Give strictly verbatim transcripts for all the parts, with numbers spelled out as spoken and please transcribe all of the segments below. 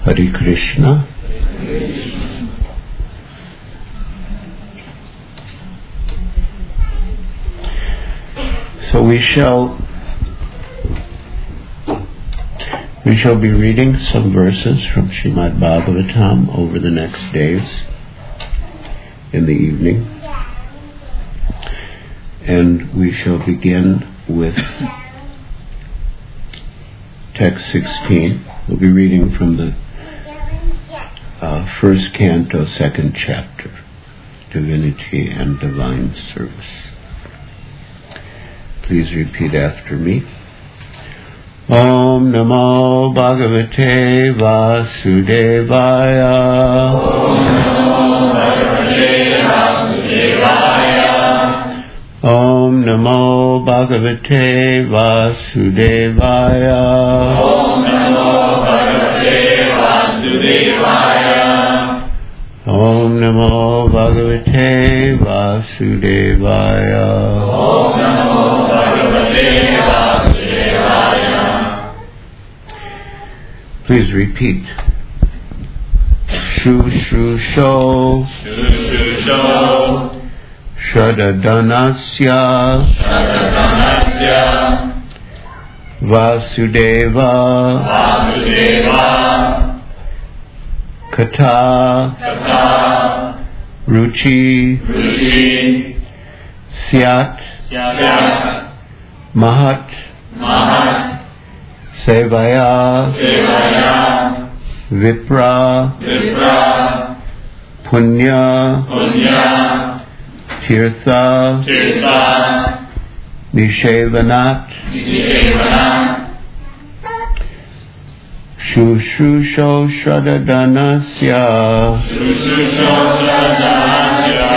Hare Krishna. So we shall we shall be reading some verses from Srimad Bhagavatam over the next days in the evening, and we shall begin with text sixteen. We'll be reading from the uh, first canto, second chapter, Divinity and Divine Service. Please repeat after me. Om Namo Bhagavate Vasudevaya. Om Namo Bhagavate Vasudevaya. Om Namo Bhagavate Vasudevaya. Om Namo Bhagavate Vasudevaya. Om Namo Bhagavate Vasudevaya. Om Namo Bhagavate Vasudevaya. Please repeat. Shu Shu Sho. Shu Shu Sho. Shadadanasya. Shadadanasya. Vasudeva. Vasudeva. Kata. Kata. Ruchi. Ruchi. Syat. Syat. Mahat. Mahat. Sevaya. Sevaya. Vipra. Vipra. Punya. Punya. Tirtha. Tirtha. Nishevanat. Nishevanat. Shushusho Shadadanasya. Shushusho Shadadanasya.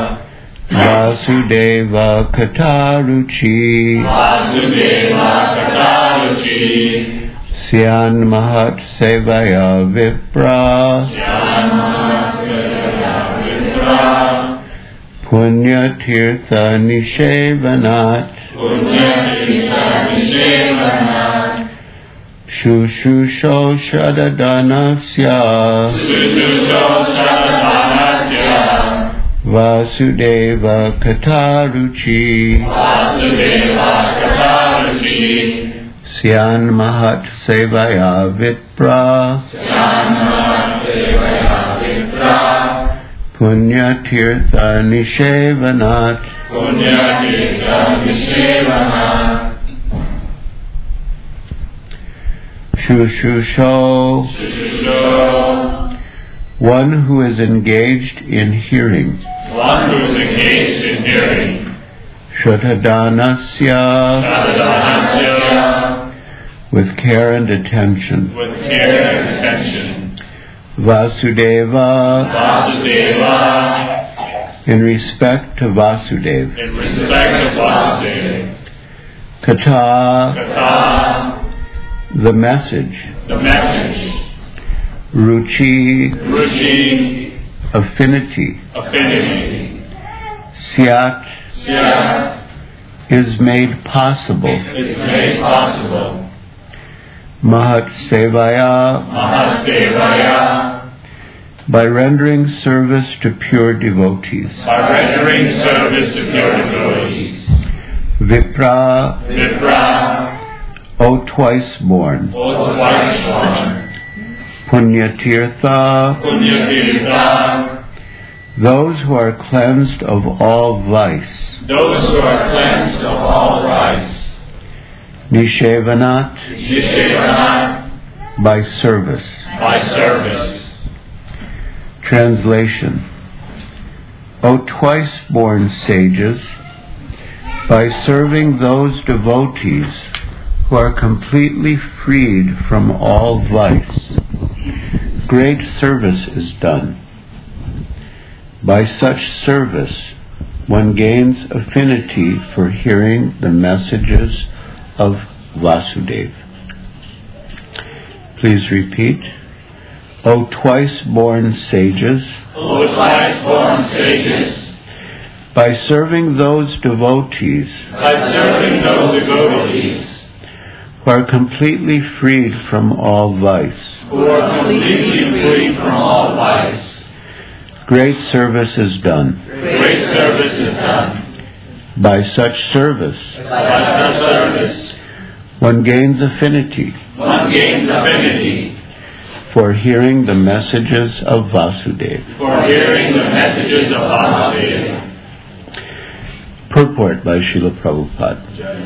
Vasudeva Kataruchi. Vasudeva Kataruchi. Syan Mahat Sevaya Vipra. Syan Mahat Sevaya Vipra. Punya Tirtha Nishevanat. Punya Tirtha Nishevanat. Shushusho Shadadanasya. Shushusho Shadadanasya. Vasudeva Kataruchi. Vasudeva Kataruchi. Syan Mahat Sevaya Vipra. Syan Mahat Sevaya Vipra. Punya Tirtha Nishevanat. Punya Tirtha Nishevanat. Shushusho. Shushusho. One who is engaged in hearing. One who is engaged in hearing. Shatadanasya. Shatadanasya. With care and attention. With care and attention. Vasudeva. Vasudeva. In respect to Vasudev. In respect of Vasudeva. Kata. Kata. The message. The message. Ruchi. Ruchi. Affinity. Affinity. Syat. Syat. Is made possible. Is made possible. Mahat Sevaya. Mahat Sevaya. By rendering service to pure devotees. By rendering service to pure devotees. Vipra. Vipra. O twice born. O twice born. Punya Tirtha. Punya Tirtha. Those who are cleansed of all vice. Those who are cleansed of all vice. Nishevanat. Nishevanat. By service. By service. Translation. O twice born sages, by serving those devotees who are completely freed from all vice, great service is done. By such service, one gains affinity for hearing the messages of Vasudeva. Please repeat. O twice-born sages, O twice-born sages, by serving those devotees by serving those devotees who are completely freed from all vice. Who are completely freed from all vice. Great service is done. Great service is done. By such service, By such service, one gains affinity one gains affinity for hearing the messages of Vasudeva. for hearing the messages of Vasudeva. Purport by Srila Prabhupada.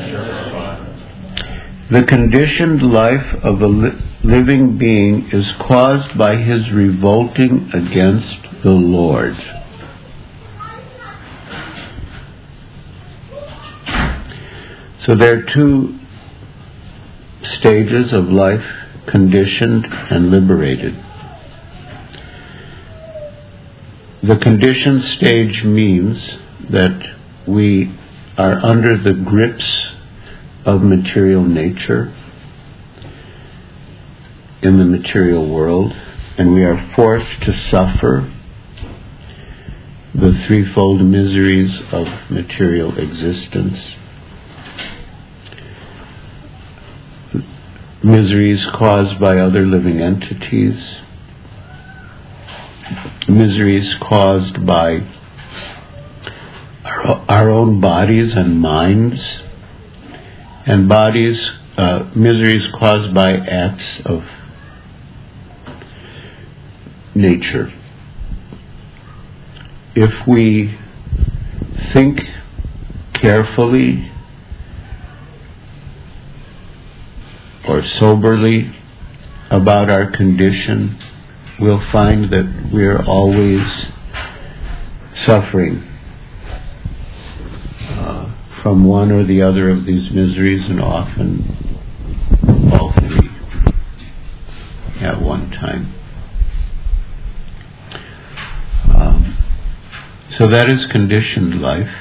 The conditioned life of a li- living being is caused by his revolting against the Lord. So there are two stages of life, conditioned and liberated. The conditioned stage means that we are under the grips of material nature in the material world, and we are forced to suffer the threefold miseries of material existence. Miseries caused by other living entities, miseries caused by our, our own bodies and minds, and bodies, uh, miseries caused by acts of nature. If we think carefully or soberly about our condition, we'll find that we're always suffering uh, from one or the other of these miseries, and often all three at one time. Um, so that is conditioned life,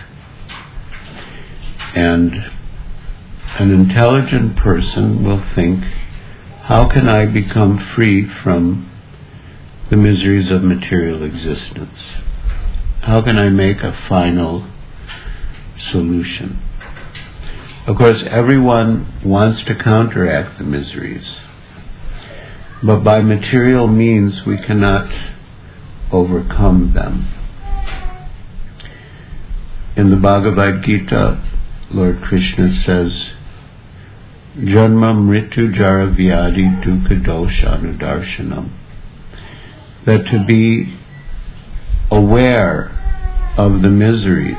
and an intelligent person will think, how can I become free from the miseries of material existence? How can I make a final solution? Of course, everyone wants to counteract the miseries, but by material means we cannot overcome them. In the Bhagavad Gita, Lord Krishna says, Janma mritu jara vyadi dukkha dosha anudarshanam. That to be aware of the miseries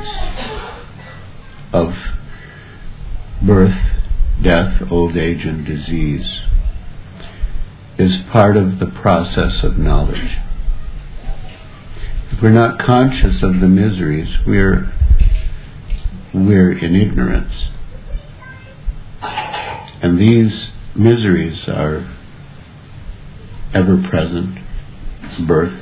of birth, death, old age, and disease is part of the process of knowledge. If we're not conscious of the miseries, we're we're in ignorance. And these miseries are ever present: birth,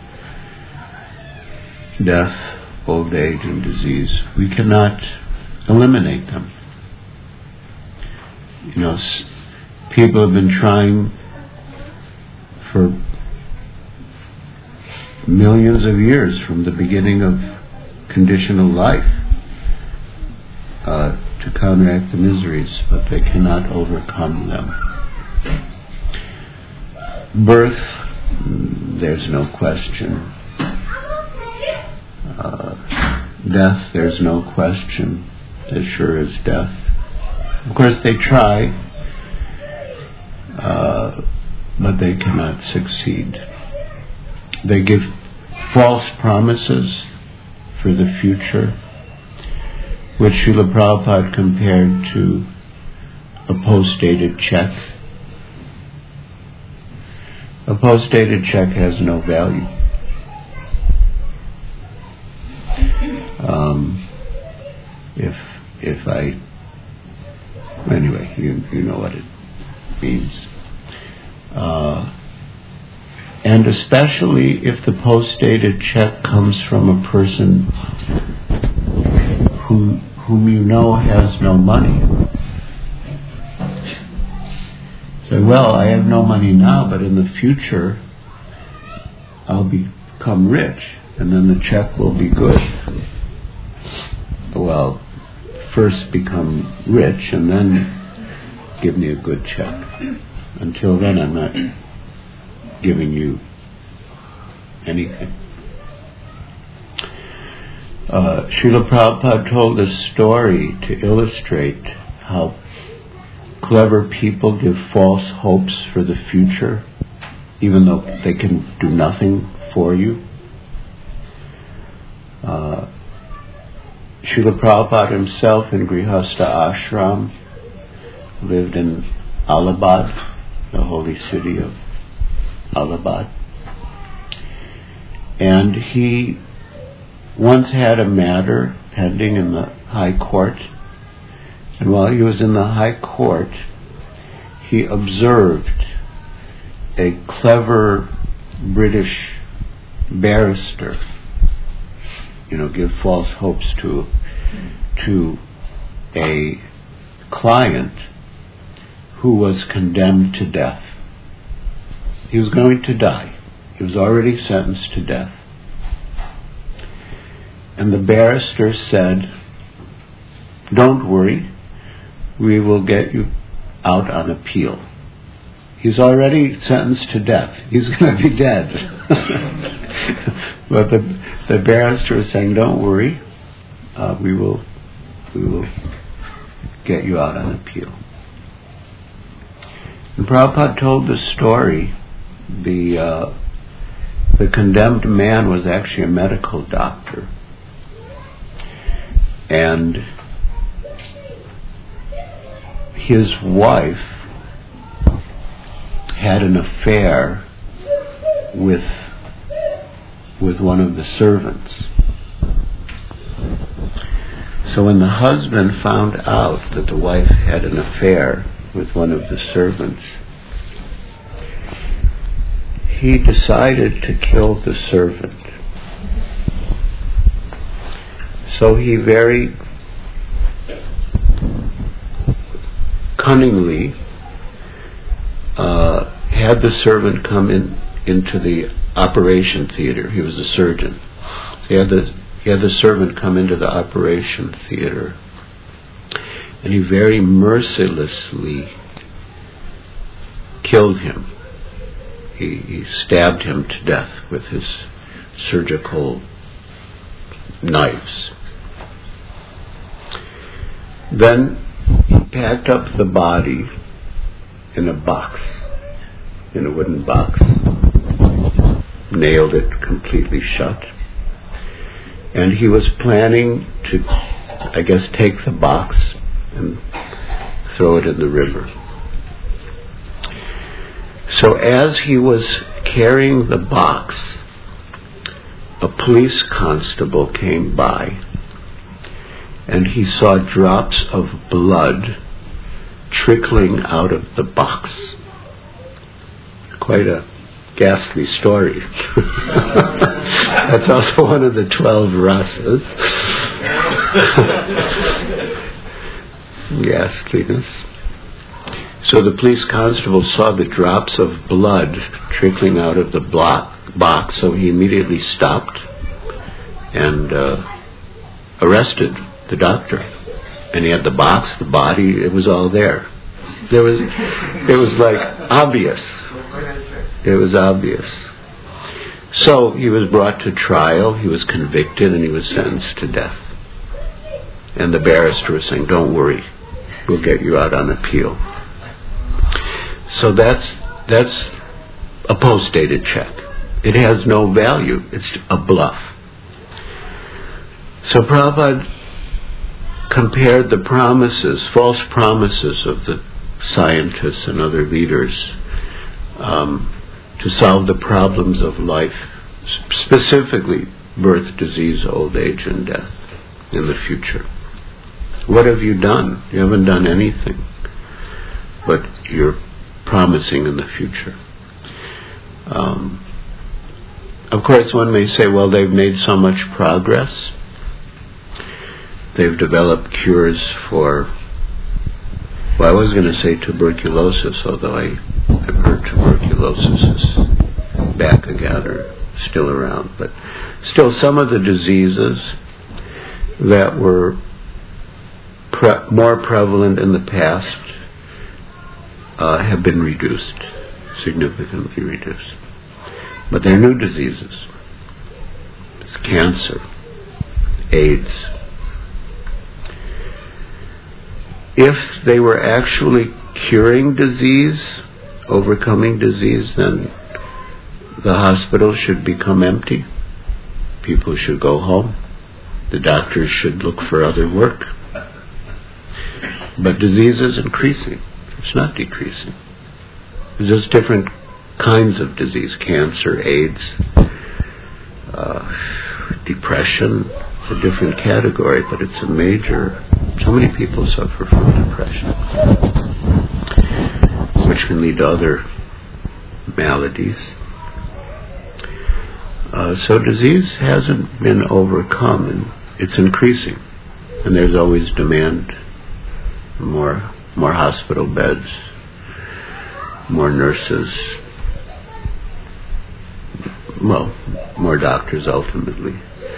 death, old age, and disease. We cannot eliminate them. You know, people have been trying for millions of years from the beginning of conditional life uh, to counteract the miseries, but they cannot overcome them. Birth, there's no question. Uh, death, there's no question. As sure as death. Of course, they try, uh, but they cannot succeed. They give false promises for the future, which Srila Prabhupada compared to a post-dated check. A post-dated check has no value. Um, if if I anyway, you you know what it means. Uh, and especially if the post-dated check comes from a person who whom you know has no money. Say, well, I have no money now, but in the future I'll become rich, and then the check will be good. Well, first become rich, and then give me a good check. Until then, I'm not giving you anything. Uh, Srila Prabhupada told a story to illustrate how clever people give false hopes for the future, even though they can do nothing for you. Uh, Srila Prabhupada himself in Grihastha Ashram lived in Allahabad, the holy city of Allahabad. And he once had a matter pending in the High Court. And while he was in the High Court, he observed a clever British barrister, you know, give false hopes to to a client who was condemned to death. He was going to die. He was already sentenced to death. And the barrister said, "Don't worry, we will get you out on appeal. He's already sentenced to death. He's going to be dead." But the, the barrister was saying, "Don't worry, uh, we will we will get you out on appeal." And Prabhupada told the story. The uh, the condemned man was actually a medical doctor, and his wife had an affair with with one of the servants. So when the husband found out that the wife had an affair with one of the servants, he decided to kill the servant. So he very cunningly uh, had the servant come in into the operation theater. He was a surgeon. So he had the he had the servant come into the operation theater, and he very mercilessly killed him. He, he stabbed him to death with his surgical knives. Then he packed up the body in a box, in a wooden box, nailed it completely shut, and he was planning to, I guess, take the box and throw it in the river. So as he was carrying the box, a police constable came by, and he saw drops of blood trickling out of the box. Quite a ghastly story. That's also one of the twelve rasas. Ghastliness. So the police constable saw the drops of blood trickling out of the block, box, so he immediately stopped and uh, arrested the doctor. And he had the box, the body, it was all there. There was, it was like obvious. It was obvious. So he was brought to trial, he was convicted, and he was sentenced to death. And the barrister was saying, "Don't worry, we'll get you out on appeal." So that's that's a post-dated check. It has no value. It's a bluff. So Prabhupada compared the promises, false promises of the scientists and other leaders um, to solve the problems of life, specifically birth, disease, old age, and death in the future. What have you done? You haven't done anything, but you're promising in the future. Um, of course, one may say, well, they've made so much progress. They've developed cures for, well, I was going to say tuberculosis, although I, I've heard tuberculosis is back again or still around. But still, some of the diseases that were pre- more prevalent in the past uh, have been reduced, significantly reduced. But there are new diseases. It's cancer, AIDS. If they were actually curing disease, overcoming disease, then the hospital should become empty. People should go home. The doctors should look for other work. But disease is increasing. It's not decreasing. There's just different kinds of disease. Cancer, AIDS, uh, depression. It's a different category, but it's a major... So many people suffer from depression, which can lead to other maladies. Uh, so disease hasn't been overcome, and it's increasing. And there's always demand for more, more hospital beds, more nurses, well, more doctors ultimately.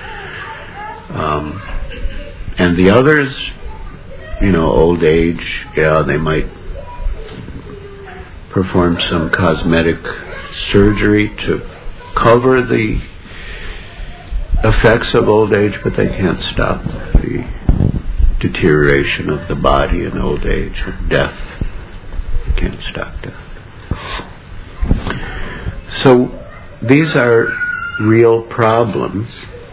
Um, and the others, you know, old age, yeah, they might perform some cosmetic surgery to cover the effects of old age, but they can't stop the deterioration of the body in old age, or death. They can't stop death. So these are real problems,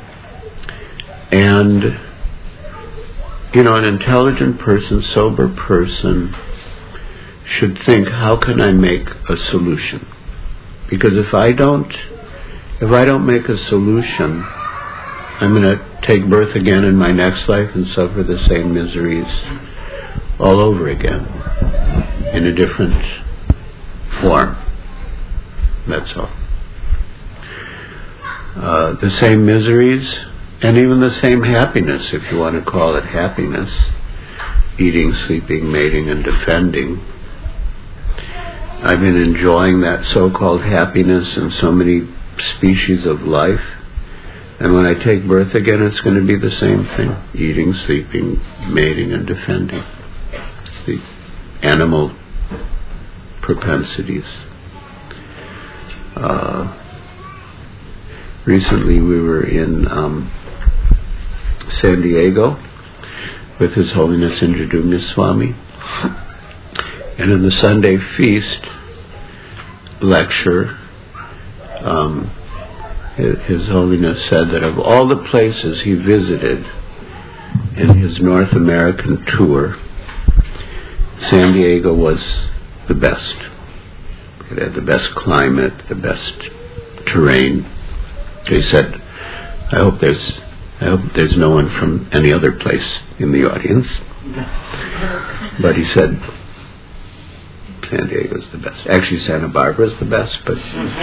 and you know, an intelligent person, sober person, should think, how can I make a solution? Because if I don't, if I don't make a solution, I'm going to take birth again in my next life and suffer the same miseries all over again, in a different form. That's all. Uh, the same miseries, and even the same happiness, if you want to call it happiness. Eating, sleeping, mating, and defending. I've been enjoying that so-called happiness in so many species of life. And when I take birth again, it's going to be the same thing. Eating, sleeping, mating, and defending. The animal propensities. Uh, recently we were in um, San Diego with His Holiness Indradyumna Swami. And in the Sunday feast lecture, um, His Holiness said that of all the places he visited in his North American tour, San Diego was the best. It had the best climate, the best terrain. He said, I hope there's I hope there's no one from any other place in the audience. But he said, San Diego's the best. Actually, Santa Barbara's the best, but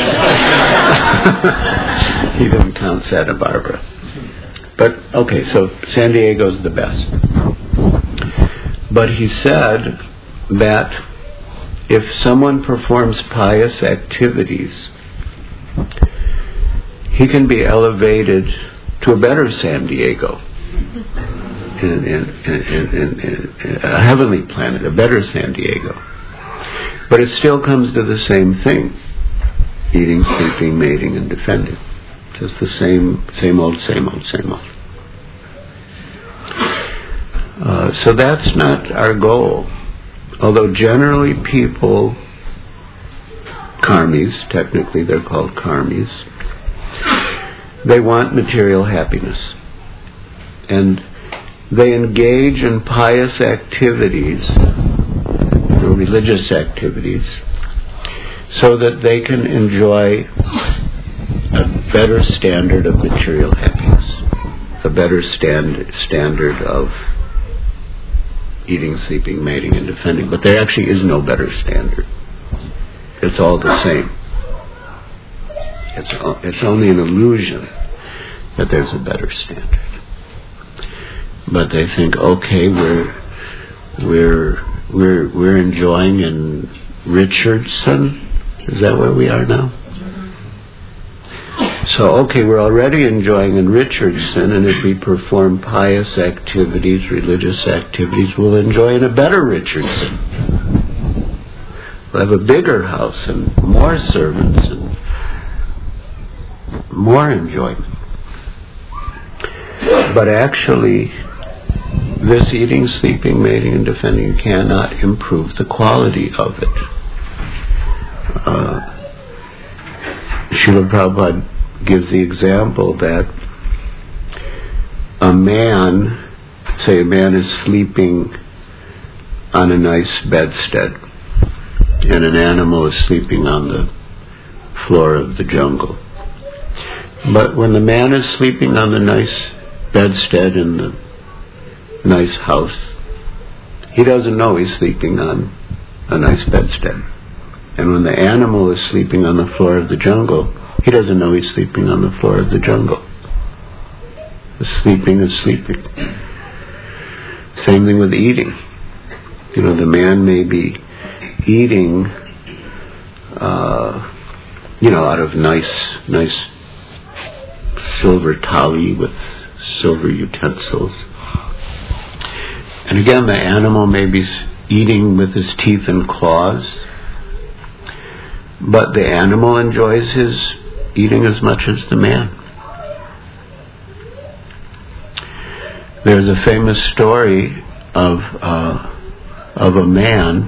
he didn't count Santa Barbara. But, okay, so San Diego's the best. But he said that if someone performs pious activities, he can be elevated to a better San Diego, in, in, in, in, in a heavenly planet, a better San Diego. But it still comes to the same thing: eating, sleeping, mating, and defending. Just the same, same old, same old, same old. Uh, so that's not our goal. Although generally people, karmis, technically they're called karmis, they want material happiness. And they engage in pious activities, or religious activities, so that they can enjoy a better standard of material happiness, a better stand, standard of eating, sleeping, mating, and defending. But there actually is no better standard. It's all the same. It's, it's only an illusion that there's a better standard. But they think, okay, we're we're we're we're enjoying in Richardson. Is that where we are now? So, okay, we're already enjoying in Richardson, and if we perform pious activities, religious activities, we'll enjoy in a better Richardson. we'll have a bigger house and more servants and more enjoyment. But actually, this eating, sleeping, mating, and defending cannot improve the quality of it. Uh, Srila Prabhupada gives the example that a man, say a man is sleeping on a nice bedstead, and an animal is sleeping on the floor of the jungle. But when the man is sleeping on the nice bedstead in the nice house, he doesn't know he's sleeping on a nice bedstead. And when the animal is sleeping on the floor of the jungle, he doesn't know he's sleeping on the floor of the jungle. The sleeping is sleeping. Same thing with eating. You know, the man may be eating, uh, you know, out of nice, nice silver thali with silver utensils. And again, the animal may be eating with his teeth and claws, but the animal enjoys his eating as much as the man. There's a famous story of uh, of a man.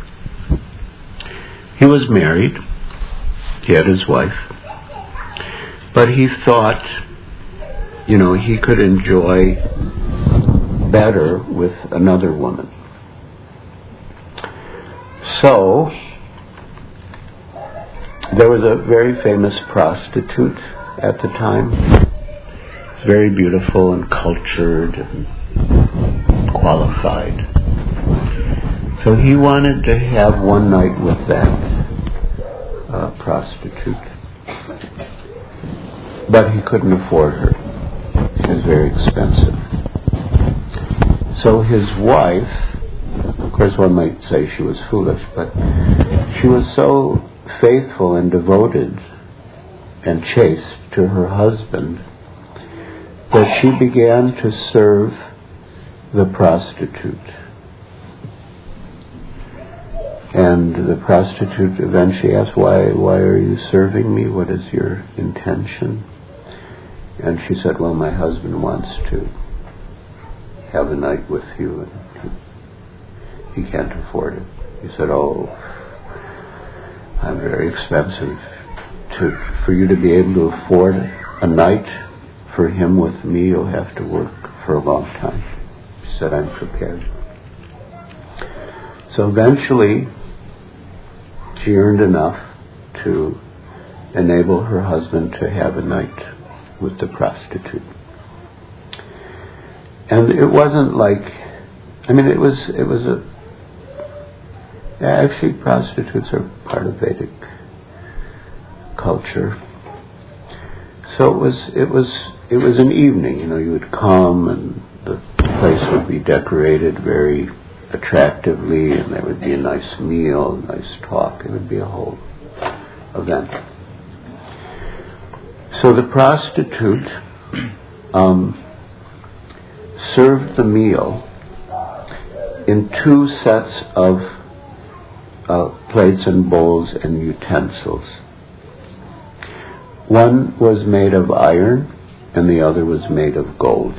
He was married. He had his wife. But he thought, you know, he could enjoy better with another woman. So, there was a very famous prostitute at the time. Very beautiful and cultured and qualified. So he wanted to have one night with that uh, prostitute. But he couldn't afford her. She was very expensive. So his wife, of course one might say she was foolish, but she was so faithful and devoted and chaste to her husband that she began to serve the prostitute. And the prostitute eventually asked, why, why are you serving me? What is your intention? And she said, well, my husband wants to have a night with you, and he, he can't afford it. He said, oh, I'm very expensive. To, for you to be able to afford a night for him with me, you'll have to work for a long time. She said, I'm prepared. So eventually, she earned enough to enable her husband to have a night with the prostitute. And it wasn't like, I mean, it was, it was a, actually prostitutes are part of Vedic culture. So it was, it was, it was an evening, you know, you would come and the place would be decorated very attractively, and there would be a nice meal, a nice talk. It would be a whole event. So the prostitute um, served the meal in two sets of uh, plates and bowls and utensils. One was made of iron and the other was made of gold.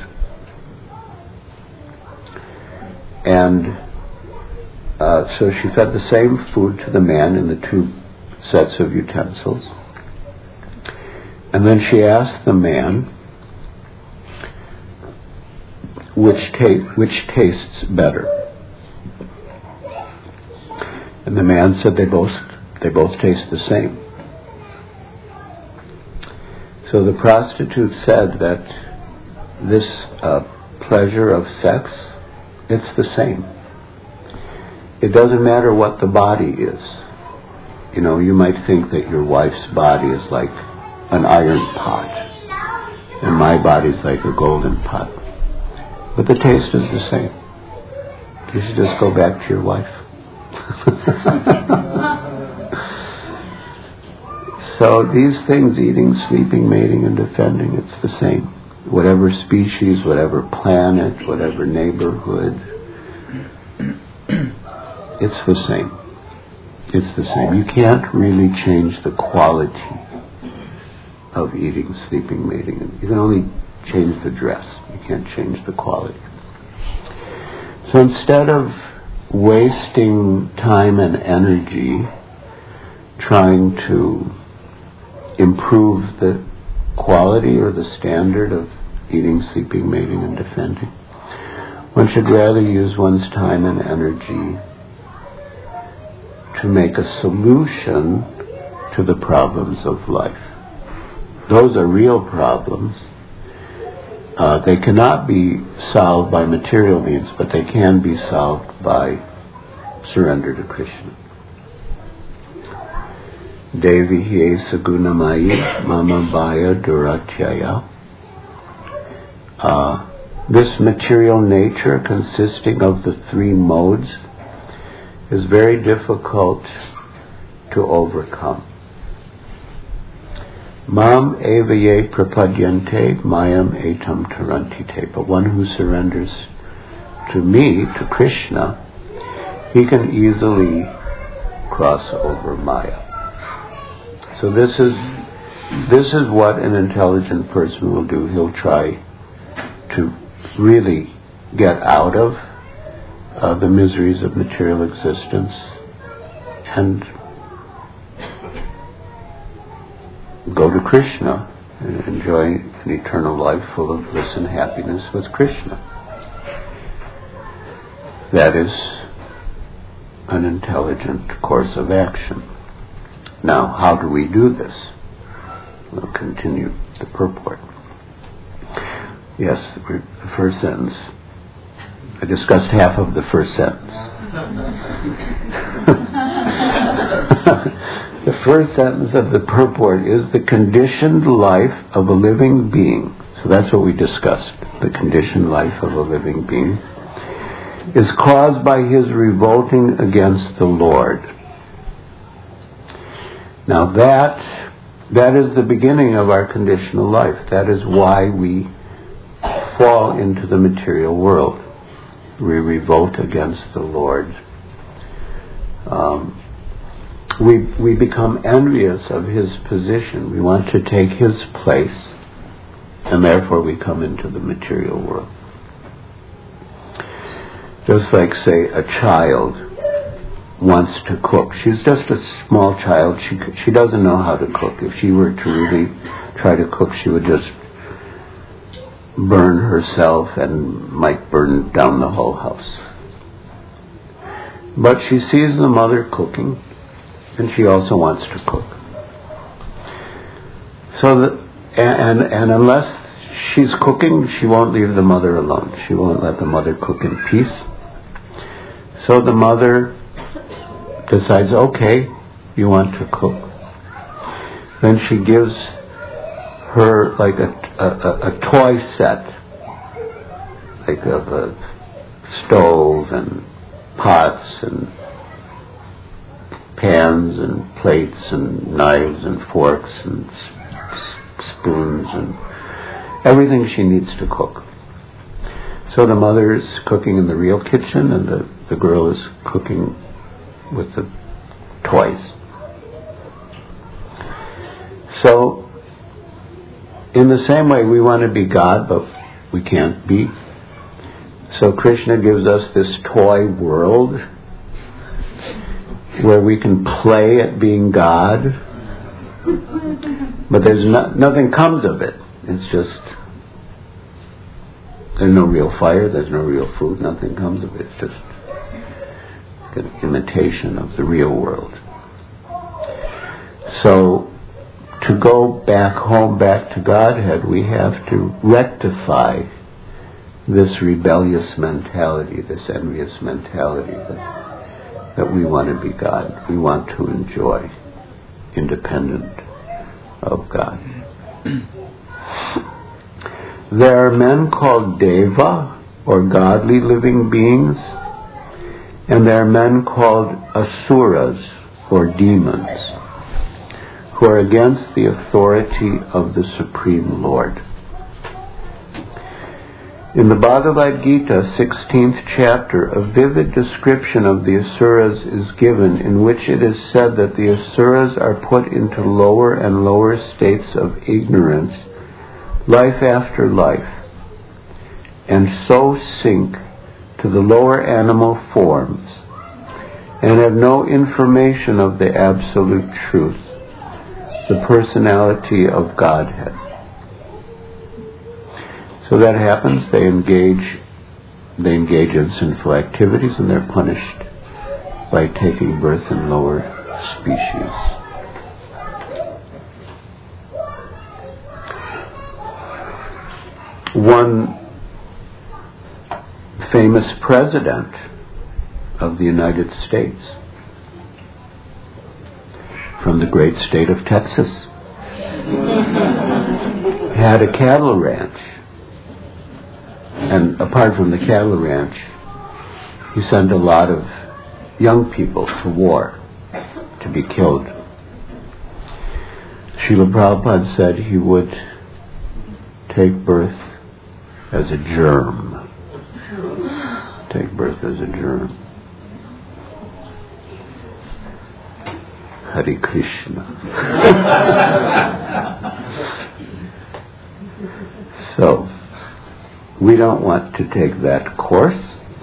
And uh, so she fed the same food to the man in the two sets of utensils. And then she asked the man, which, ta- which tastes better? And the man said they both, they both taste the same. So the prostitute said that this uh, pleasure of sex, it's the same. It doesn't matter what the body is. You know, you might think that your wife's body is like an iron pot, and my body's like a golden pot. But the taste is the same. You should just go back to your wife. So these things, eating, sleeping, mating, and defending, it's the same. Whatever species, whatever planet, whatever neighborhood, it's the same. It's the same. You can't really change the quality of eating, sleeping, mating. You can only change the dress. You can't change the quality. So instead of wasting time and energy trying to improve the quality or the standard of eating, sleeping, mating, and defending, one should rather use one's time and energy to make a solution to the problems of life. Those are real problems. Uh, they cannot be solved by material means, but they can be solved by surrender to Krishna. Devi hiye sagunamayi mama bhaya duratyaya. Uh, this material nature, consisting of the three modes, is very difficult to overcome. Mam evaye prapadyante mayam etam tarantite. But one who surrenders to me, to Krishna, he can easily cross over Maya. So this is this is what an intelligent person will do. He'll try to really get out of uh, the miseries of material existence and go to Krishna and enjoy an eternal life full of bliss and happiness with Krishna. That is an intelligent course of action. Now, how do we do this? We'll continue the purport. Yes, the first sentence. I discussed half of the first sentence. The first sentence of the purport is the conditioned life of a living being. So that's what we discussed. The conditioned life of a living being is caused by his revolting against the Lord. Now that that is the beginning of our conditional life. That is why we fall into the material world. We revolt against the Lord. Um, we we become envious of his position. We want to take his place, and therefore we come into the material world. Just like, say, a child wants to cook. She's just a small child. She she doesn't know how to cook. If she were to really try to cook, she would just burn herself and might burn down the whole house. But she sees the mother cooking, and she also wants to cook. So that, and and unless she's cooking, she won't leave the mother alone. She won't let the mother cook in peace. So the mother decides, okay, you want to cook. Then she gives her like a, a, a toy set, like of a stove and pots and pans and plates and knives and forks and s- spoons and everything she needs to cook. So the mother is cooking in the real kitchen and the, the girl is cooking with the toys. So in the same way, we want to be God, but we can't be. So Krishna gives us this toy world where we can play at being God, but there's no, nothing comes of it. It's just, there's no real fire, there's no real food, nothing comes of it. It's just an imitation of the real world. So to go back home, back to Godhead, we have to rectify this rebellious mentality, this envious mentality that, that we want to be God. We want to enjoy independent of God. There are men called Deva, or godly living beings, and there are men called Asuras, or demons, who are against the authority of the Supreme Lord. In the Bhagavad Gita, sixteenth chapter, a vivid description of the Asuras is given, in which it is said that the Asuras are put into lower and lower states of ignorance, life after life, and so sink to the lower animal forms, and have no information of the absolute truth, the personality of Godhead. So that happens, they engage they engage in sinful activities, and they're punished by taking birth in lower species. One famous president of the United States, from the great state of Texas, had a cattle ranch. And apart from the cattle ranch, he sent a lot of young people to war to be killed. Srila Prabhupada said he would take birth as a germ. Take birth as a germ. Hare Krishna. So, we don't want to take that course.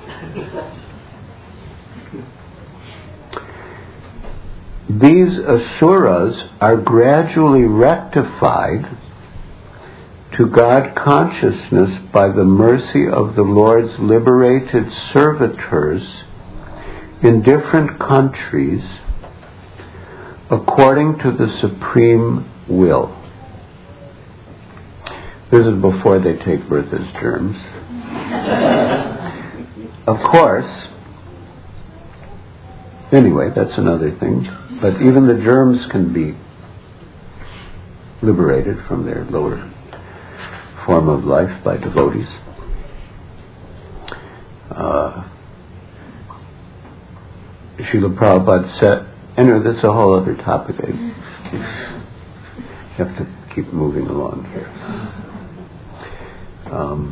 These asuras are gradually rectified to God consciousness by the mercy of the Lord's liberated servitors in different countries according to the supreme will. This is before they take birth as germs. Of course, anyway, that's another thing, but even the germs can be liberated from their lower form of life by devotees. Uh, Srila Prabhupada said, anyway, that's a whole other topic. I have to keep moving along here. Um,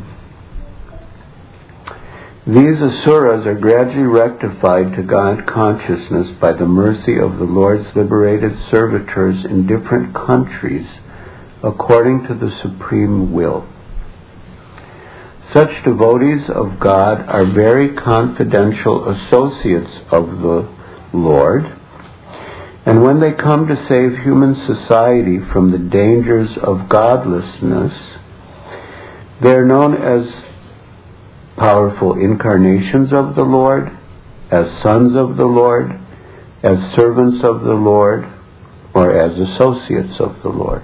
these asuras are gradually rectified to God consciousness by the mercy of the Lord's liberated servitors in different countries according to the supreme will. Such devotees of God are very confidential associates of the Lord, and when they come to save human society from the dangers of godlessness, they are known as powerful incarnations of the Lord, as sons of the Lord, as servants of the Lord, or as associates of the Lord.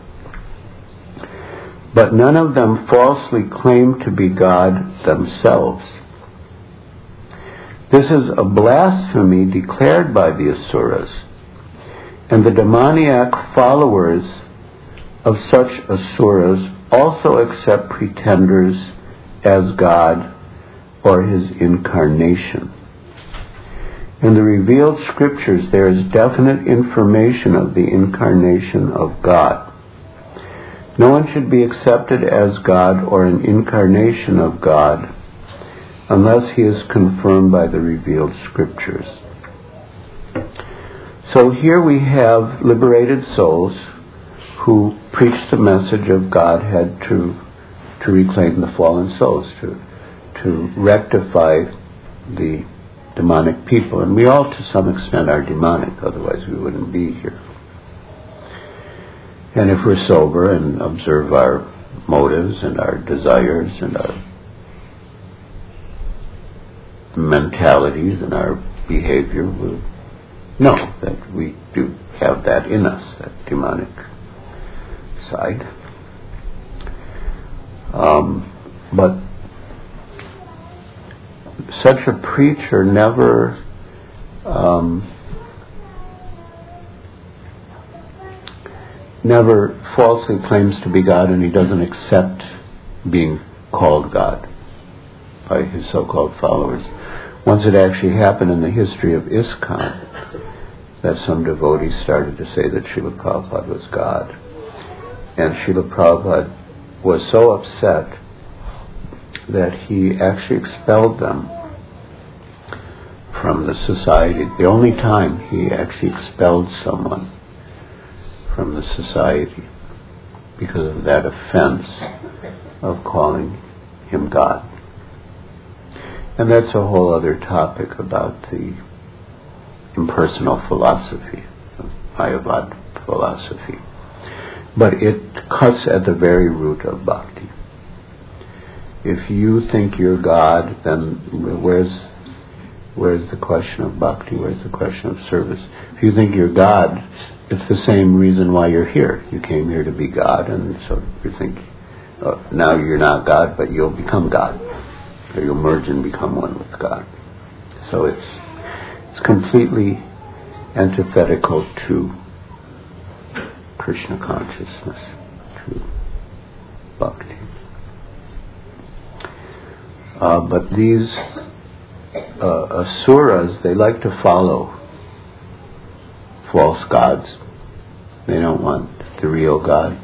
But none of them falsely claim to be God themselves. This is a blasphemy declared by the Asuras, and the demoniac followers of such Asuras also accept pretenders as God or his incarnation. In the revealed scriptures there is definite information of the incarnation of God. No one should be accepted as God or an incarnation of God unless he is confirmed by the revealed scriptures. So here we have liberated souls who preach the message of Godhead to to reclaim the fallen souls, to to rectify the demonic people. And we all to some extent are demonic, otherwise we wouldn't be here. And if we're sober and observe our motives and our desires and our mentalities and our behavior, we'll know that we do have that in us, that demonic side. Um, but such a preacher never um, never falsely claims to be God, and he doesn't accept being called God by his so-called followers. Once it actually happened in the history of ISKCON that some devotees started to say that Srila Prabhupada was God. And Srila Prabhupada was so upset that he actually expelled them from the society. The only time he actually expelled someone from the society because of that offense of calling him God. And that's a whole other topic about the impersonal philosophy, Mayavad philosophy. But it cuts at the very root of bhakti. If you think you're God, then where's where's the question of bhakti? Where's the question of service? If you think you're God, it's the same reason why you're here. You came here to be God, and so you think, oh, now you're not God, but you'll become God. Or you'll merge and become one with God. So it's it's completely antithetical to Krishna consciousness, to bhakti. Uh, but these uh, asuras, they like to follow false gods. They don't want the real God.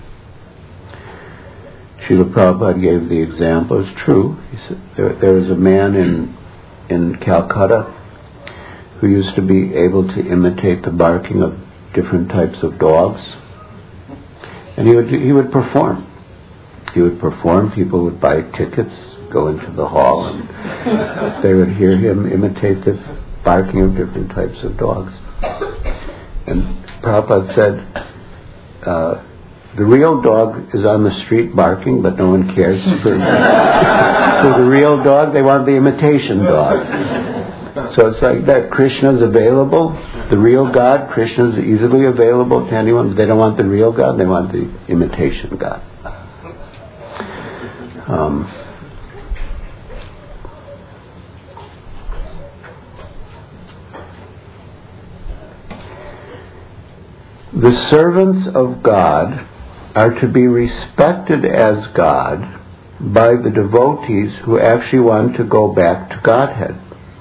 Srila Prabhupada gave the example. It's true. He said there, there was a man in in Calcutta who used to be able to imitate the barking of different types of dogs, and he would he would perform. He would perform. People would buy tickets, go into the hall, and they would hear him imitate the barking of different types of dogs. And Prabhupada said, uh, the real dog is on the street barking, but no one cares for, for the real dog. They want the imitation dog. So it's like that. Krishna's available. The real God, Krishna's easily available to anyone, but they don't want the real God. They want the imitation God. Um, the servants of God are to be respected as God by the devotees who actually want to go back to Godhead.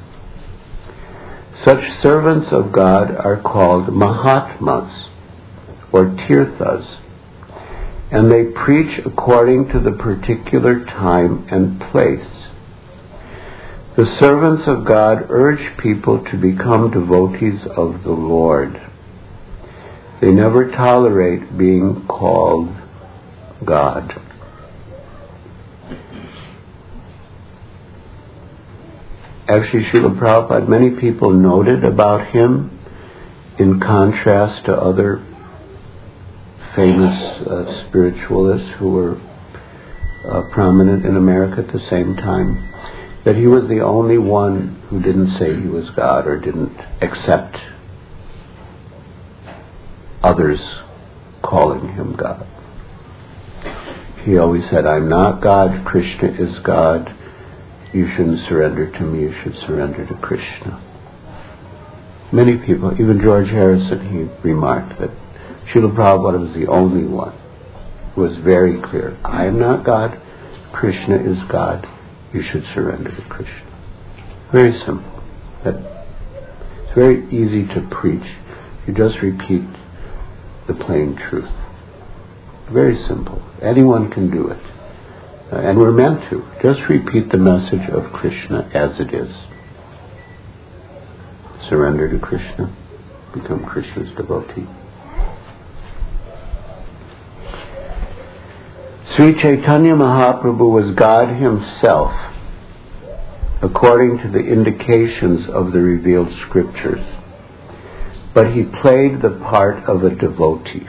Such servants of God are called Mahatmas or Tirthas, and they preach according to the particular time and place. The servants of God urge people to become devotees of the Lord. They never tolerate being called God. Actually, Srila Prabhupada, many people noted about him in contrast to other famous uh, spiritualists who were uh, prominent in America at the same time, that he was the only one who didn't say he was God or didn't accept others calling him God. He always said, I'm not God, Krishna is God. You shouldn't surrender to me, you should surrender to Krishna. Many people, even George Harrison, he remarked that Srila Prabhupada was the only one who was very clear. I am not God, Krishna is God. You should surrender to Krishna. Very simple. That it's very easy to preach. You just repeat the plain truth. Very simple. Anyone can do it. Uh, and we're meant to. Just repeat the message of Krishna as it is. Surrender to Krishna. Become Krishna's devotee. Sri Chaitanya Mahaprabhu was God himself, according to the indications of the revealed scriptures. But he played the part of a devotee.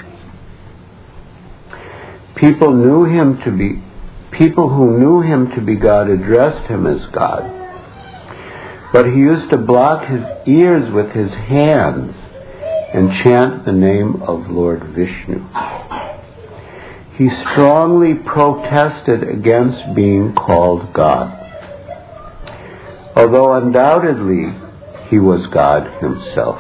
People knew him to be, people who knew him to be God addressed him as God. But he used to block his ears with his hands and chant the name of Lord Vishnu. He strongly protested against being called God, although undoubtedly he was God himself.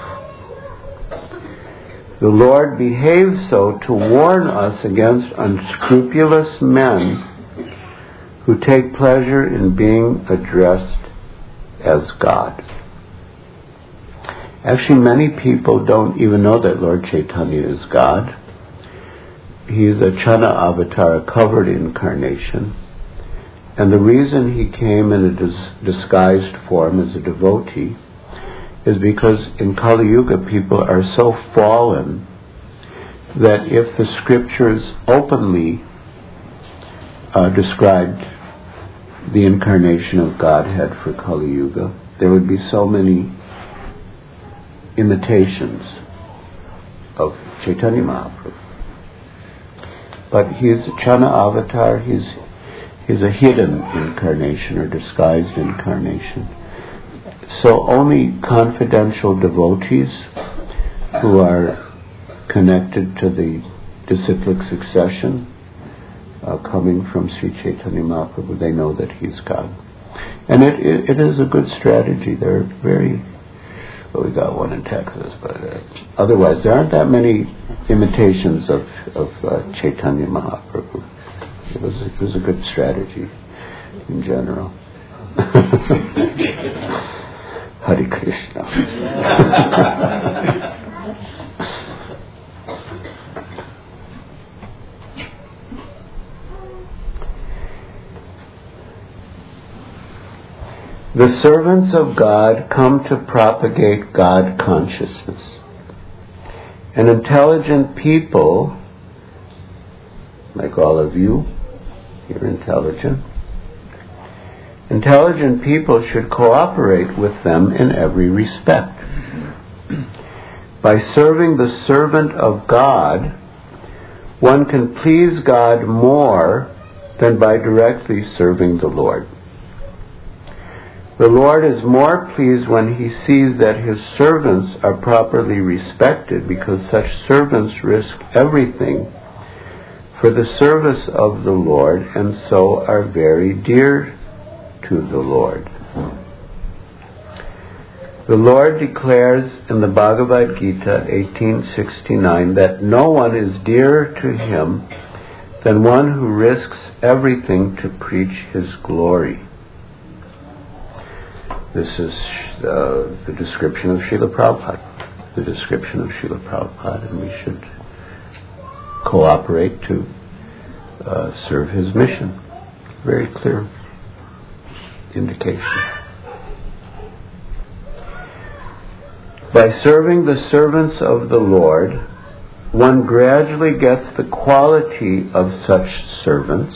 The Lord behaved so to warn us against unscrupulous men who take pleasure in being addressed as God. Actually, many people don't even know that Lord Chaitanya is God. He is a Chana avatar, a covered incarnation. And the reason he came in a dis- disguised form as a devotee is because in Kali Yuga people are so fallen that if the scriptures openly uh, described the incarnation of Godhead for Kali Yuga, there would be so many imitations of Chaitanya Mahaprabhu. But he's a Chana avatar, he's, he's a hidden incarnation or disguised incarnation. So only confidential devotees who are connected to the disciplic succession uh, coming from Sri Chaitanya Mahaprabhu, they know that he's God. And it, it, it is a good strategy. They're very, well, we got one in Texas, but uh, otherwise there aren't that many imitations of, of uh, Chaitanya Mahaprabhu. It was, it was a good strategy in general. Hare Krishna. The servants of God come to propagate God consciousness. And intelligent people, like all of you, you're intelligent. Intelligent people should cooperate with them in every respect. By serving the servant of God, one can please God more than by directly serving the Lord. The Lord is more pleased when he sees that his servants are properly respected, because such servants risk everything for the service of the Lord and so are very dear to the Lord. The Lord declares in the Bhagavad Gita eighteen sixty-nine that no one is dearer to him than one who risks everything to preach his glory. This is uh, the description of Srila Prabhupada, the description of Srila Prabhupada, and we should cooperate to uh, serve his mission. Very clear indication. By serving the servants of the Lord, one gradually gets the quality of such servants,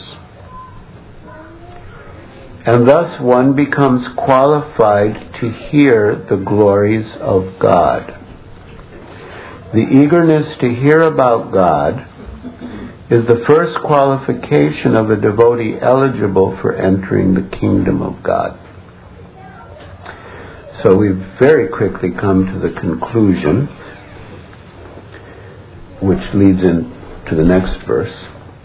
and thus one becomes qualified to hear the glories of God. The eagerness to hear about God is the first qualification of a devotee eligible for entering the kingdom of God. So we've very quickly come to the conclusion, which leads into the next verse.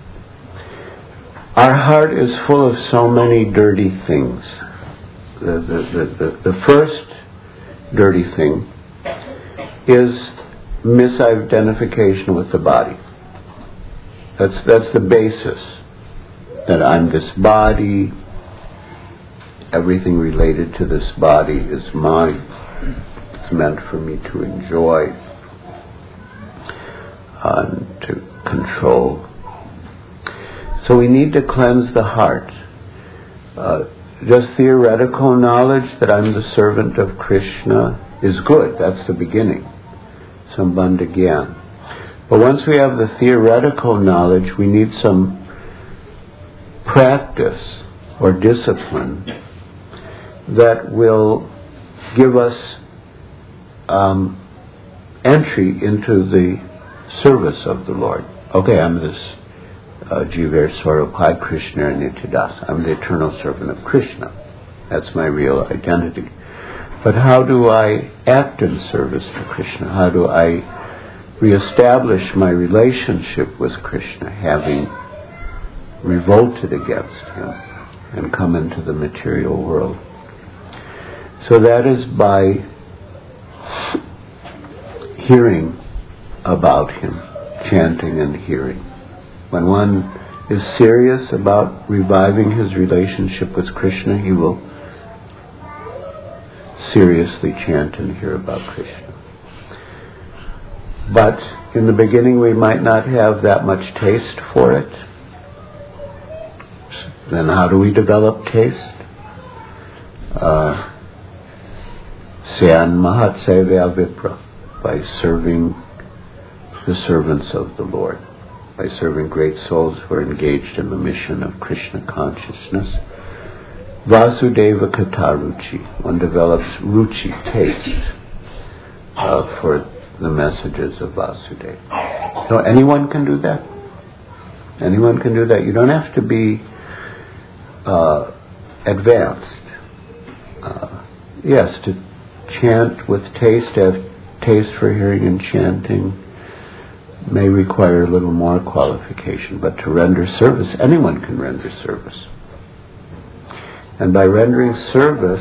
Our heart is full of so many dirty things. The, the, the, the, the first dirty thing is misidentification with the body. That's that's the basis. That I'm this body. Everything related to this body is mine. It's meant for me to enjoy and to control. So we need to cleanse the heart. Uh, just theoretical knowledge that I'm the servant of Krishna is good. That's the beginning. Sambandha Gyan. But once we have the theoretical knowledge, we need some practice or discipline that will give us um, entry into the service of the Lord. Okay, I'm this uh, Jiver Swarupai Krishna Nityadas. I'm the eternal servant of Krishna. That's my real identity. But how do I act in service to Krishna? How do I reestablish my relationship with Krishna, having revolted against him and come into the material world? So that is by hearing about him, chanting and hearing. When one is serious about reviving his relationship with Krishna, he will seriously chant and hear about Krishna. But in the beginning we might not have that much taste for it. Then how do we develop taste? Uh, Syan Mahat Sevya Vipra, by serving the servants of the Lord, by serving great souls who are engaged in the mission of Krishna consciousness. Vasudeva Kataruchi, one develops ruchi, taste, uh, for the messages of Vasudeva. So anyone can do that. Anyone can do that. You don't have to be uh, advanced. Uh, yes, to chant with taste, have taste for hearing and chanting may require a little more qualification, but to render service, anyone can render service. And by rendering service,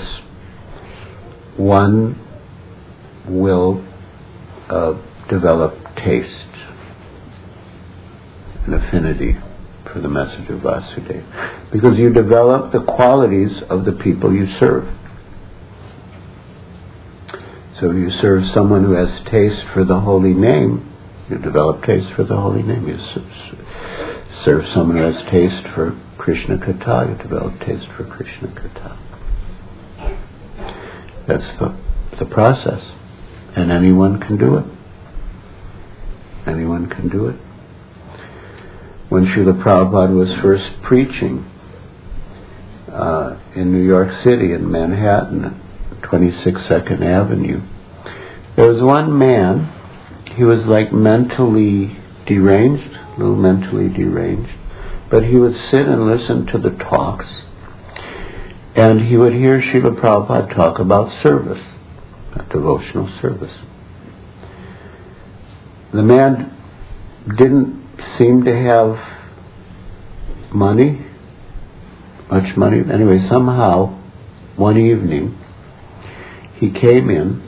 one will uh, develop taste, an affinity for the message of Vasudeva. Because you develop the qualities of the people you serve. So if you serve someone who has taste for the holy name, you develop taste for the holy name. You serve someone who has taste for Krishna Katha, you develop taste for Krishna Katha. That's the, the process. And anyone can do it. Anyone can do it. When Srila Prabhupada was first preaching uh, in New York City, in Manhattan, twenty-sixth Second Avenue, there was one man. He was like mentally deranged, a little mentally deranged, but he would sit and listen to the talks, and he would hear Srila Prabhupada talk about service, devotional service. The man didn't seem to have money, much money. Anyway, somehow, one evening, he came in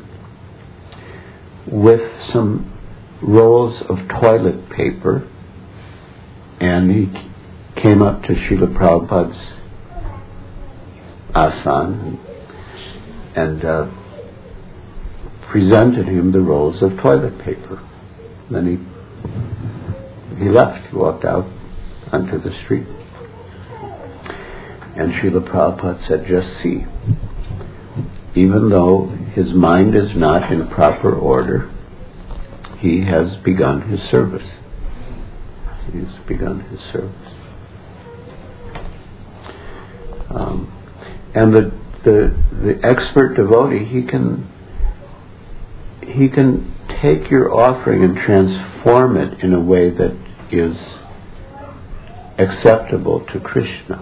with some rolls of toilet paper, and he came up to Srila Prabhupada's asan and uh, presented him the rolls of toilet paper. Then he he left. He walked out onto the street. And Srila Prabhupada said, just see, even though his mind is not in proper order, he has begun his service. He has begun his service. Um, and the, the the expert devotee, he can he can take your offering and transform it in a way that is acceptable to Krishna.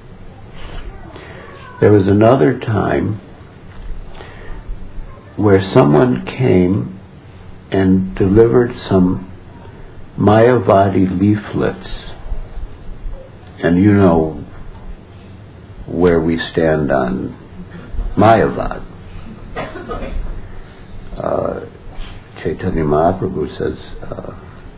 There was another time where someone came and delivered some Mayavadi leaflets, and you know where we stand on Mayavad. Uh, Chaitanya Mahaprabhu says, uh,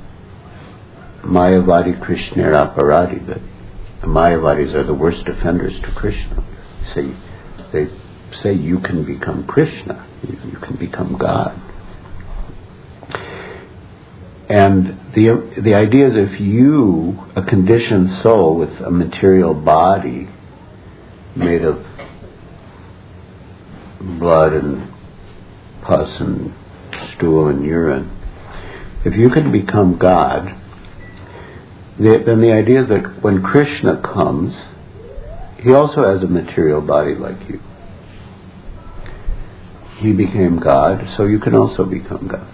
Mayavadi Krishna Aparadi, that the Mayavadis are the worst offenders to Krishna. Say, they say you can become Krishna, you, you can become God. And the the idea is, if you, a conditioned soul with a material body made of blood and pus and stool and urine, if you can become God, the, then the idea is that when Krishna comes, he also has a material body like you. He became God, so you can also become God.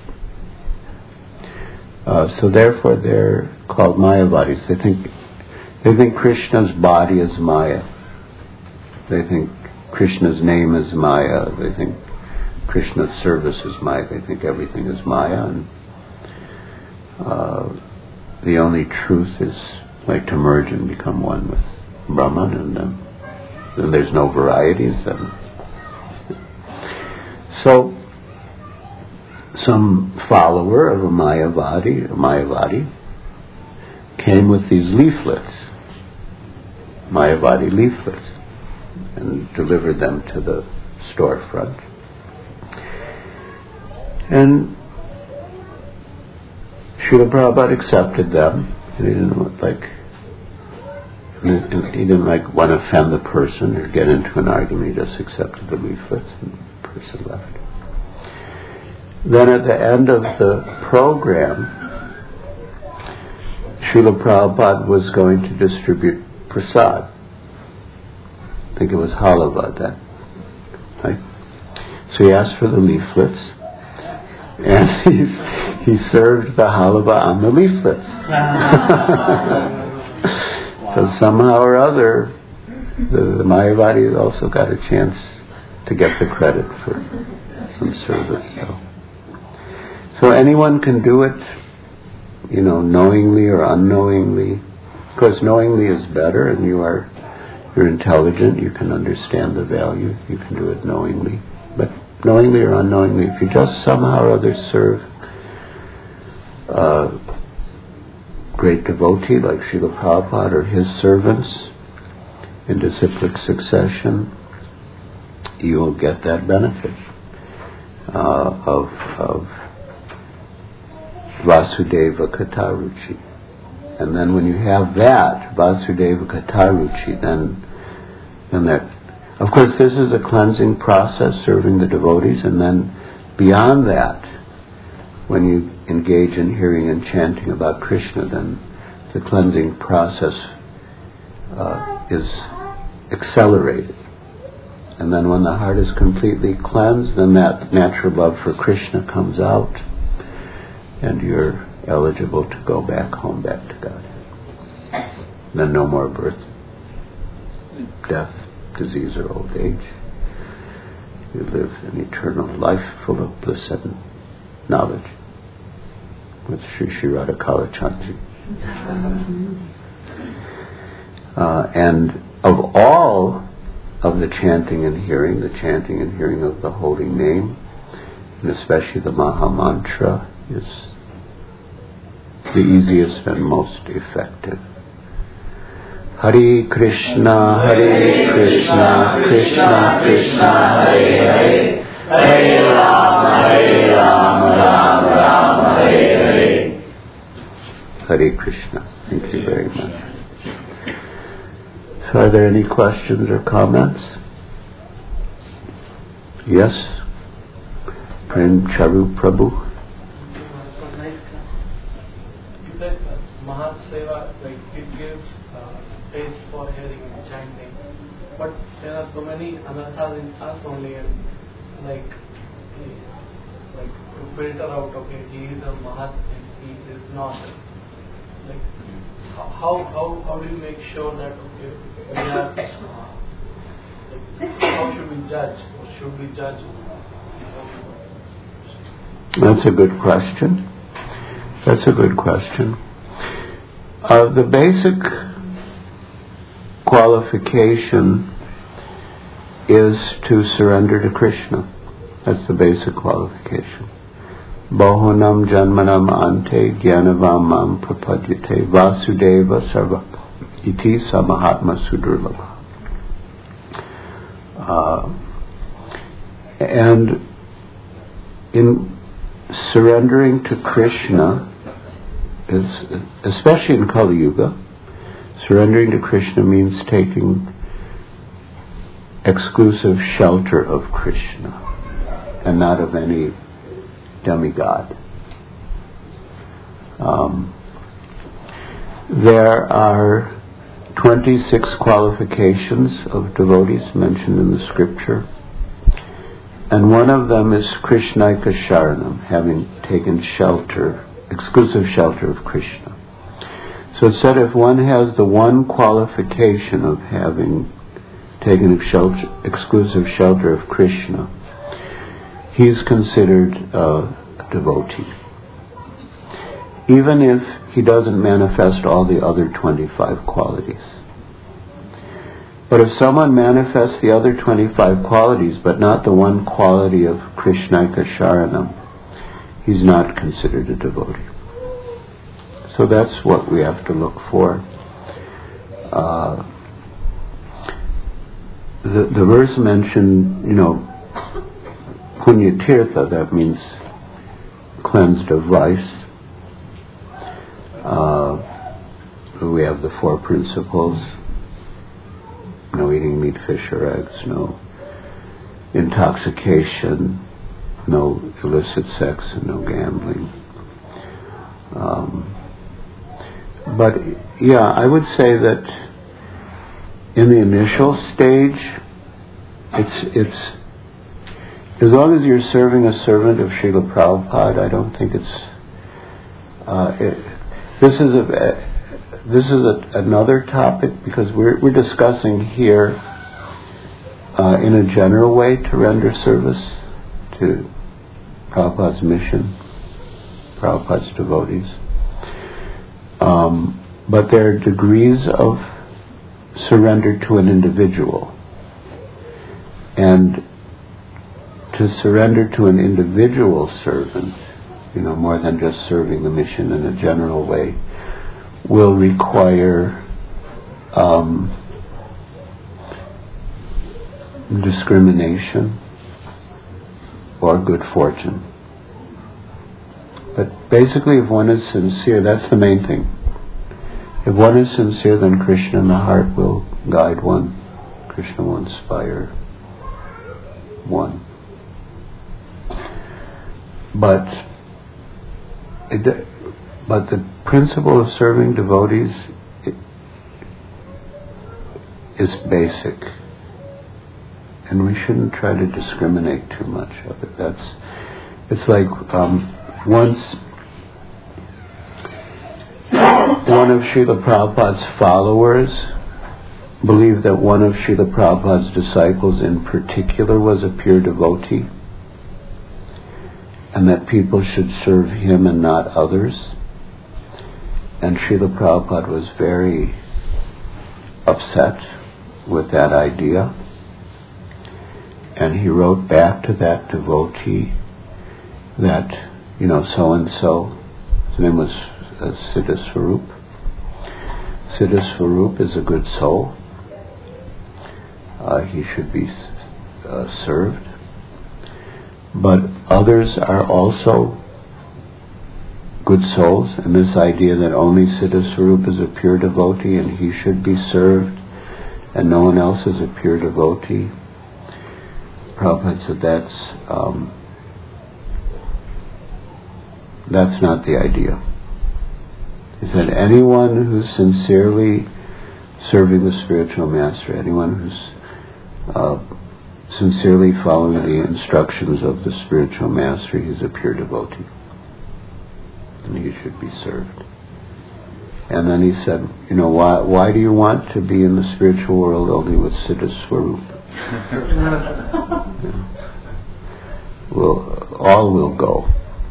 Uh, so therefore they're called Mayavadis. They think they think Krishna's body is Maya. They think Krishna's name is Maya. They think Krishna's service is Maya. They think everything is Maya, and uh, the only truth is like to merge and become one with Brahman, and then, then there's no varieties. Then. So some follower of a Mayavadi, a Mayavadi, came with these leaflets, Mayavadi leaflets, and delivered them to the storefront. And Srila Prabhupada accepted them. And he didn't know, like, he didn't like want to offend the person or get into an argument. He just accepted the leaflets and the person left. Then at the end of the program, Srila Prabhupada was going to distribute prasad. I think it was halava then. Right? So he asked for the leaflets, and he, he served the halava on the leaflets. So somehow or other, the, the Mayavadi also got a chance to get the credit for some service. So, so anyone can do it, you know, knowingly or unknowingly. Of course, knowingly is better, and you are you're intelligent. You can understand the value. You can do it knowingly, but knowingly or unknowingly, if you just somehow or other serve a great devotee like Srila Prabhupada or his servants in disciplic succession, you will get that benefit uh, of, of Vasudeva Kataruchi. And then when you have that, Vasudeva Kataruchi, then, then that, of course this is a cleansing process, serving the devotees, and then beyond that, when you engage in hearing and chanting about Krishna, then the cleansing process uh, is accelerated. And then when the heart is completely cleansed, then that natural love for Krishna comes out, and you're eligible to go back home, back to God. Then no more birth, death, disease, or old age. You live an eternal life full of bliss and knowledge with Sri Sri Radha Kalachandji. Uh, and of all of the chanting and hearing, the chanting and hearing of the holy name, and especially the Maha Mantra, is the easiest and most effective. Hare Krishna, Hare Krishna, Krishna Krishna, Hare Hare, Hare Rama, Hare Rama, Rama Rama, Hare Hare. Hare Krishna. Thank you very much. So are there any questions or comments? Yes? Prem Charu Prabhu. You said uh, Mahat Seva, like it gives uh, space for hearing and chanting, but there are so many anarthas in us only, and like like to filter out, okay, he is a Mahat and he is not. Like how how how do you make sure that okay we are uh, like, how should we judge, or should we judge? That's a good question. That's a good question. Uh, the basic qualification is to surrender to Krishna. That's the basic qualification. Bahunam janmanam ante gyanavam mam prapadyate vasudeva sarva iti samahatma sudurlabha. Uh, and in surrendering to Krishna, is, especially in Kali Yuga, surrendering to Krishna means taking exclusive shelter of Krishna and not of any demigod. Um, there are twenty-six qualifications of devotees mentioned in the scripture, and one of them is Krishnaika Sharanam, having taken shelter, exclusive shelter of Krishna. So it said if one has the one qualification of having taken shelter, exclusive shelter of Krishna, he is considered uh, a devotee. Even if he doesn't manifest all the other twenty-five qualities. But if someone manifests the other twenty-five qualities, but not the one quality of Krishnaika Sharanam, he's not considered a devotee. So that's what we have to look for. Uh, the, the verse mentioned, you know, Punya Tirtha, that means cleansed of vice. Uh, we have the four principles, no eating meat, fish, or eggs, no intoxication, no illicit sex, and no gambling. Um, but yeah, I would say that in the initial stage, it's it's as long as you're serving a servant of Srila Prabhupada, I don't think it's uh, it, this is a this is a, another topic, because we're we're discussing here uh, in a general way to render service to Prabhupada's mission, Prabhupada's devotees. Um, but there are degrees of surrender to an individual. And to surrender to an individual servant, you know, more than just serving the mission in a general way, will require um, discrimination or good fortune. But basically, if one is sincere, that's the main thing. If one is sincere, then Krishna in the heart will guide one. Krishna will inspire one. But it, but the principle of serving devotees is basic, and we shouldn't try to discriminate too much of it. That's it's like um, once one of Srila Prabhupada's followers believed that one of Srila Prabhupada's disciples in particular was a pure devotee, and that people should serve him and not others. And Srila Prabhupada was very upset with that idea. And he wrote back to that devotee that, you know, so-and-so, his name was uh, Siddha Swarup. Siddha Swarup is a good soul. Uh, he should be uh, served. But others are also good souls, and this idea that only Siddha Swarup is a pure devotee and he should be served and no one else is a pure devotee, Prabhupada said that's um, that's not the idea. He said anyone who's sincerely serving the spiritual master, anyone who's uh, sincerely following the instructions of the spiritual master, he's a pure devotee, and he should be served. And then he said, you know, why why do you want to be in the spiritual world only with Siddha Swarup? Yeah. Well, all will go.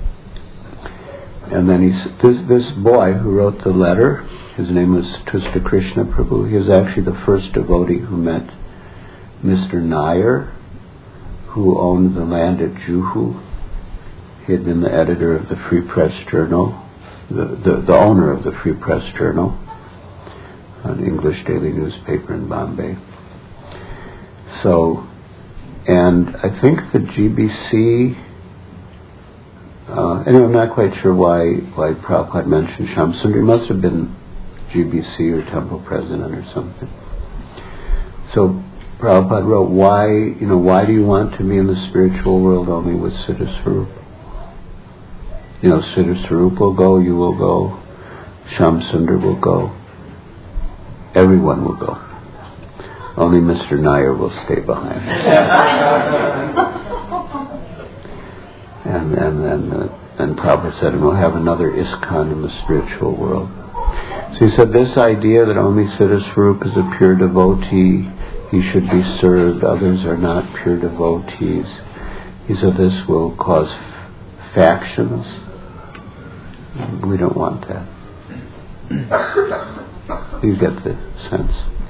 And then he said, this, this boy who wrote the letter, his name was Tusta Krishna Prabhu, he was actually the first devotee who met Mister Nair, who owned the land at Juhu. He had been the editor of the Free Press Journal, the, the, the owner of the Free Press Journal, an English daily newspaper in Bombay. So, and I think the G B C, uh, anyway, I'm not quite sure why, why Prabhupada mentioned Shamsundar. He must have been G B C or temple president or something. So, Prabhupada wrote, why, you know, why do you want to be in the spiritual world only with Siddha Swarup? You know, Siddha Swarup will go, you will go, Shamsundar will go, everyone will go. Only Mister Nair will stay behind. and and then uh, and Prabhupada said, and we'll have another ISKCON in the spiritual world. So he said, this idea that only Siddha Swarup is a pure devotee, he should be served, others are not pure devotees. He said this will cause f- factions. We don't want that. You get the sense.